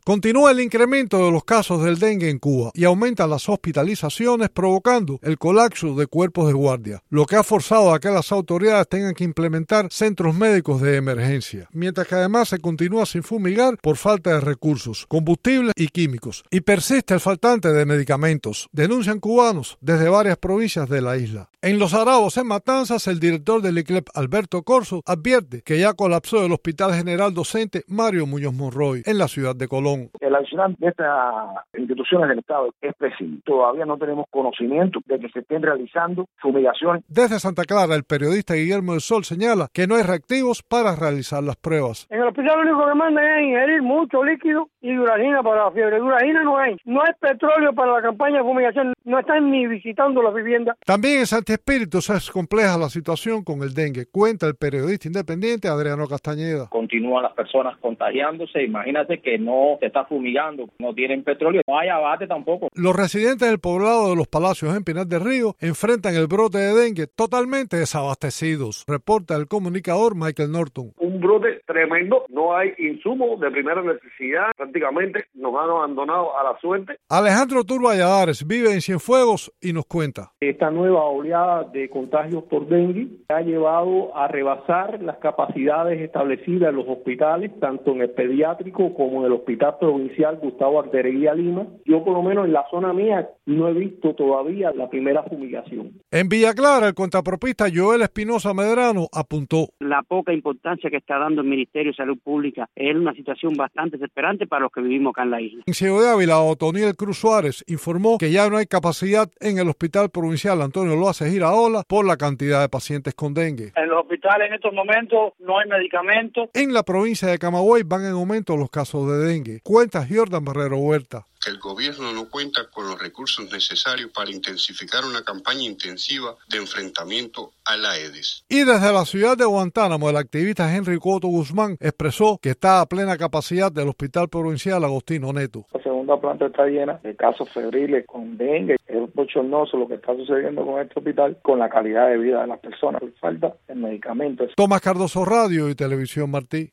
Continúa el incremento de los casos del dengue en Cuba y aumentan las hospitalizaciones, provocando el colapso de cuerpos de guardia, lo que ha forzado a que las autoridades tengan que implementar centros médicos de emergencia, mientras que además se continúa sin fumigar por falta de recursos, combustibles y químicos, y persiste el faltante de medicamentos, denuncian cubanos desde varias provincias de la isla. En Los Arabos, en Matanzas, el director del ICLEP, Alberto Corso, advierte que ya colapsó el Hospital General Docente Mario Muñoz Monroy en la ciudad de Colón. El accionar de estas instituciones del Estado es pésimo. Todavía no tenemos conocimiento de que se estén realizando fumigaciones. Desde Santa Clara, el periodista Guillermo del Sol señala que no hay reactivos para realizar las pruebas. En el hospital lo único que mandan es ingerir mucho líquido y durazina para la fiebre. Durazina no hay. No hay petróleo para la campaña de fumigación. No están ni visitando las viviendas. También en Santi Espíritus es compleja la situación con el dengue, cuenta el periodista independiente Adriano Castañeda. Continúan las personas contagiándose. Imagínate que no se está fumigando, no tienen petróleo, no hay abate tampoco. Los residentes del poblado de Los Palacios en Pinar del Río enfrentan el brote de dengue totalmente desabastecidos, reporta el comunicador Michael Norton. Un brote tremendo, no hay insumos de primera necesidad, prácticamente nos han abandonado a la suerte. Alejandro Tur Valladares vive en Cienfuegos y nos cuenta. Esta nueva oleada de contagios por dengue ha llevado a rebasar las capacidades establecidas en los hospitales, tanto en el pediátrico como en el Hospital Provincial Gustavo Artereguía Lima. Yo por lo menos en la zona mía no he visto todavía la primera fumigación. En Villa Clara, el contrapropista Joel Espinosa Medrano apuntó. La poca importancia que está dando el Ministerio de Salud Pública es una situación bastante desesperante para los que vivimos acá en la isla. En Ciego de Ávila, Otoniel Cruz Suárez informó que ya no hay capacidad en el Hospital Provincial Antonio Loaces Iraola por la cantidad de pacientes con dengue. En los hospitales en estos momentos no hay medicamentos. En la provincia de Camagüey van en aumento los casos de dengue, cuenta Jordan Barrero Huerta. Que el gobierno no cuenta con los recursos necesarios para intensificar una campaña intensiva de enfrentamiento a la Aedes. Y desde la ciudad de Guantánamo, el activista Henry Coto Guzmán expresó que está a plena capacidad del Hospital Provincial Agostino Neto. La segunda planta está llena de casos febriles con dengue. Es bochornoso lo que está sucediendo con este hospital, con la calidad de vida de las personas. Falta de medicamentos. Tomás Cardoso, Radio y Televisión Martí.